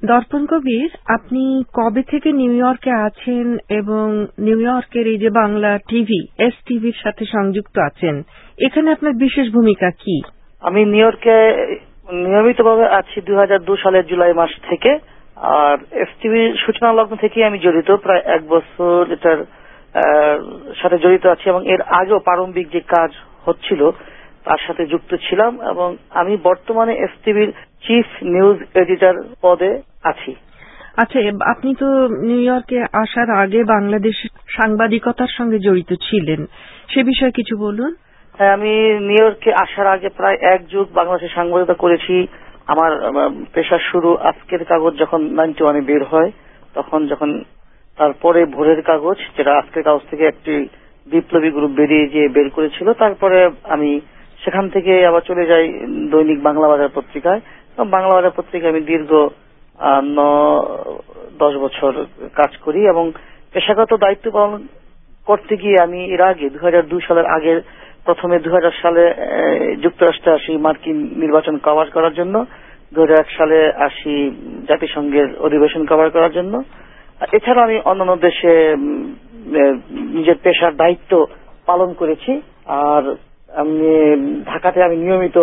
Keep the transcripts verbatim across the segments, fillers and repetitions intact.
দর্পণ কবির, আপনি কবে থেকে নিউ ইয়র্কে আছেন এবং নিউ ইয়র্কের এই যে বাংলা টিভি এস টিভির সাথে সংযুক্ত আছেন, এখানে আপনার বিশেষ ভূমিকা কি? আমি নিউ ইয়র্কে নিয়মিতভাবে আছি দুই হাজার দুই সালের জুলাই মাস থেকে। আর এস টিভির সূচনা লগ্ন থেকেই আমি জড়িত, প্রায় এক বছর এটার সাথে জড়িত আছি এবং এর আগেও প্রারম্ভিক যে কাজ হচ্ছিল তার সাথে যুক্ত ছিলাম এবং আমি বর্তমানে এস টিভির চিফ নিউজ এডিটর পদে আছি। আচ্ছা, আপনি তো নিউ ইয়র্কে আসার আগে বাংলাদেশের সাংবাদিকতার সঙ্গে জড়িত ছিলেন, সে বিষয়ে কিছু বলুন। হ্যাঁ, আমি নিউ ইয়র্কে আসার আগে প্রায় এক যুগ বাংলাদেশের সাংবাদিকতা করেছি। আমার পেশার শুরু আজকের কাগজ যখন নাইনটি ওয়ানে বের হয়, তখন যখন তারপরে ভোরের কাগজ, যেটা আজকের কাগজ থেকে একটি বিপ্লবী গ্রুপ বেরিয়ে গিয়ে বের করেছিল, তারপরে আমি সেখান থেকে আবার চলে যাই দৈনিক বাংলা বাজার পত্রিকায়। বাংলা বাজার পত্রিকায় আমি দীর্ঘ ন দশ বছর কাজ করি এবং পেশাগত দায়িত্ব পালন করতে গিয়ে আমি এর আগে দুই হাজার দুই সালের আগের প্রথমে দুই হাজার সালে যুক্তরাষ্ট্রে আসি মার্কিন নির্বাচন কভার করার জন্য, দুই হাজার এক সালে আসি জাতিসংঘের অধিবেশন কভার করার জন্য। এছাড়া আমি অন্যান্য দেশে নিজের পেশার দায়িত্ব পালন করেছি। আর আমি ঢাকাতে আমি নিয়মিত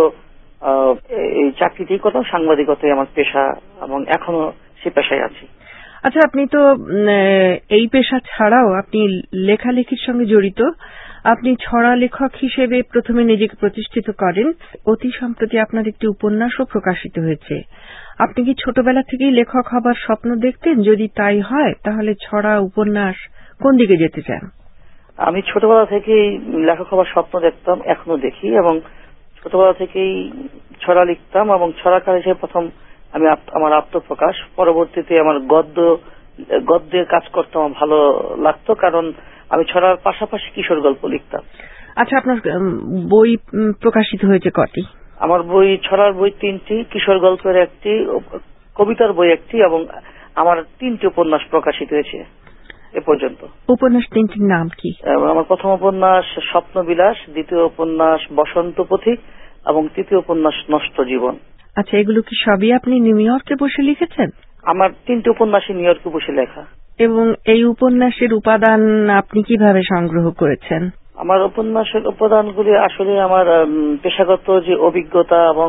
এই চাকরিটি করতাম, সাংবাদিকতাই আমার পেশা এবং এখনো সে পেশায় আছি। আচ্ছা, আপনি তো এই পেশা ছাড়াও আপনি লেখালেখির সঙ্গে জড়িত। আপনি ছড়া লেখক হিসেবে প্রথমে নিজেকে প্রতিষ্ঠিত করেন। অতি সম্প্রতি আপনার একটি উপন্যাসও প্রকাশিত হয়েছে। আপনি কি ছোটবেলা থেকেই লেখক হবার স্বপ্ন দেখতেন? যদি তাই হয়, তাহলে ছড়া, উপন্যাস কোন দিকে যেতে চান? আমি ছোটবেলা থেকেই লেখক হবার স্বপ্ন দেখতাম, এখনো দেখি এবং ছোটবেলা থেকেই ছড়া লিখতাম এবং ছড়াকার হিসেবে প্রথম আমি আমার আত্মপ্রকাশ, পরবর্তীতে আমার গদ্য গদ্যের কাজ করতে আমার ভালো লাগতো, কারণ আমি ছড়ার পাশাপাশি কিশোর গল্প লিখতাম। আচ্ছা, আপনার বই প্রকাশিত হয়েছে কটি? আমার বই, ছড়ার বই তিনটি, কিশোর গল্পের একটি, কবিতার বই একটি এবং আমার তিনটি উপন্যাস প্রকাশিত হয়েছে এ পর্যন্ত। উপন্যাস তিনটির নাম কি? আমার প্রথম উপন্যাস স্বপ্নবিলাস, দ্বিতীয় উপন্যাস বসন্ত পথিক এবং তৃতীয় উপন্যাস নষ্ট জীবন। আচ্ছা, এগুলো কি সবই আপনি নিউ ইয়র্কে বসে লিখেছেন? আমার তিনটি উপন্যাসই নিউ ইয়র্কে বসে লেখা। এবং এই উপন্যাসের উপাদান আপনি কিভাবে সংগ্রহ করেছেন? আমার উপন্যাসের উপাদানগুলি আসলে আমার পেশাগত যে অভিজ্ঞতা এবং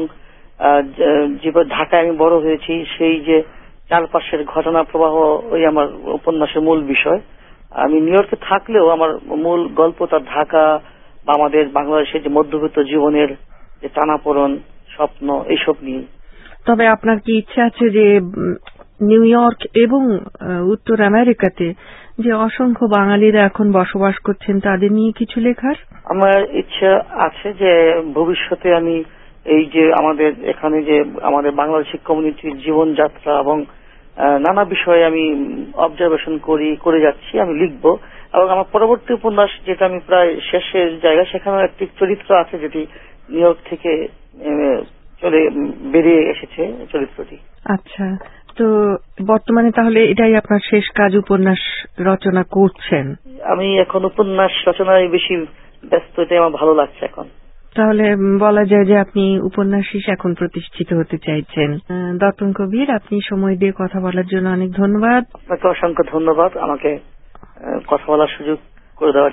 যে ঢাকায় আমি বড় হয়েছি সেই যে চারপাশের ঘটনা প্রবাহ, ওই আমার উপন্যাসের মূল বিষয়। আমি নিউ ইয়র্কে থাকলেও আমার মূল গল্পটা ঢাকা বা আমাদের বাংলাদেশের যে মধ্যবিত্ত জীবনের যে টানাপোড়েন, স্বপ্ন, এইসব নিয়ে। তবে আপনার কি ইচ্ছা আছে যে নিউ ইয়র্ক এবং উত্তর আমেরিকাতে যে অসংখ্য বাঙালিরা এখন বসবাস করছেন তাদের নিয়ে কিছু লেখার? আমার ইচ্ছা আছে যে ভবিষ্যতে আমি এই যে আমাদের এখানে যে আমাদের বাংলাদেশি কমিউনিটির জীবনযাত্রা এবং নানা বিষয়ে আমি অবজারভেশন করি করে যাচ্ছি, আমি লিখব। এবং আমার পরবর্তী উপন্যাস, যেটা আমি প্রায় শেষের জায়গা, সেখানেও একটি চরিত্র আছে যেটি নিউ ইয়র্ক থেকে চলে বেরিয়ে এসেছে চরিত্রটি। আচ্ছা, তো বর্তমানে তাহলে এটাই আপনার শেষ কাজ, উপন্যাস রচনা করছেন? আমি এখন উপন্যাস রচনায় বেশি ব্যস্ত, এটাই আমার ভালো লাগছে এখন। তাহলে বলা যায় যে আপনি উপন্যাসী এখন প্রতিষ্ঠিত হতে চাইছেন। দর্পণ কবির, আপনি সময় দিয়ে কথা বলার জন্য অনেক ধন্যবাদ। আপনাকে অসংখ্য ধন্যবাদ আমাকে কথা বলার সুযোগ করে দেওয়ার